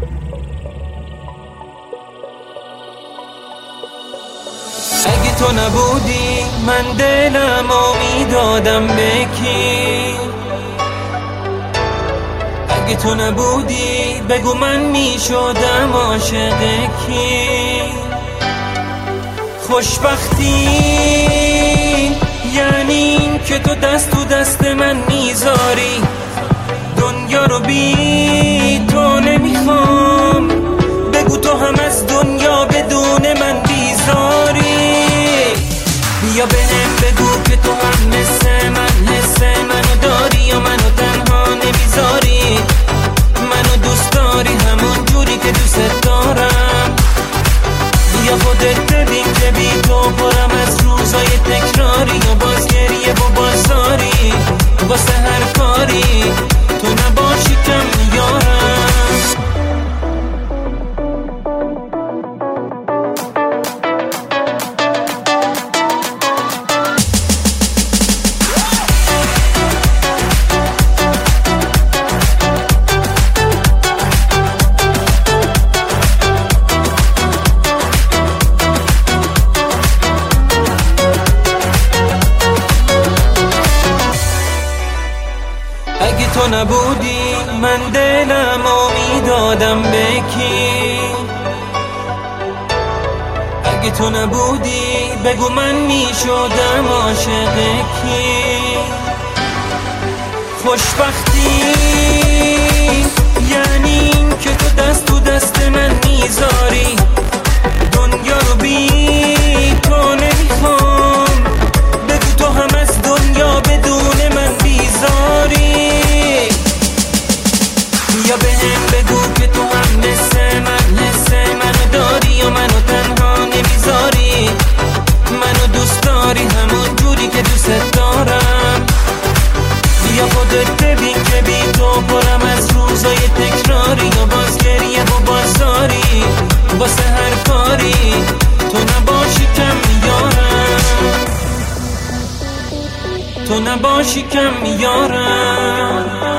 اگه تو نبودی من دلمو میدادم به کی؟ اگه تو نبودی بگو من میشدم عاشق کی؟ خوشبختی یعنی این که تو دست تو دست من میذاری، دنیا رو بی تو نمیخوام، بگو تو هم از دنیا بدون من بیزاری. بیا بهم بگو که تو هم مثل من حس منو داری یا منو تنها نمیذاری، منو دوست داری همون جوری که دوست دارم. بیا خودت ببین که بی تو پرم از روزای تکراری و باز گریه و بازاری واسه هر کاری تو نباشی کم یارم. اگه تو نبودی من دلمو میدادم به کی؟ اگه تو نبودی بگو من میشدم عاشق کی؟ خوشبختی یعنی این که تو دست تو دست من میذاری، دنیا رو بی تو نمیخوام، بگو تو هم از دنیا بدون من بیزاری. بیا بهم بگو که تو هم مثل من حس منو داری یا منو تنها نمیذاری، منو دوست داری همون جوری که دوست دارم. بیا خودت ببین که بی تو پرم از روزای تکراری و باز گریه و بازاری واسه هر کاری تو نباشی کم یارم، تو نباشی کم یارم.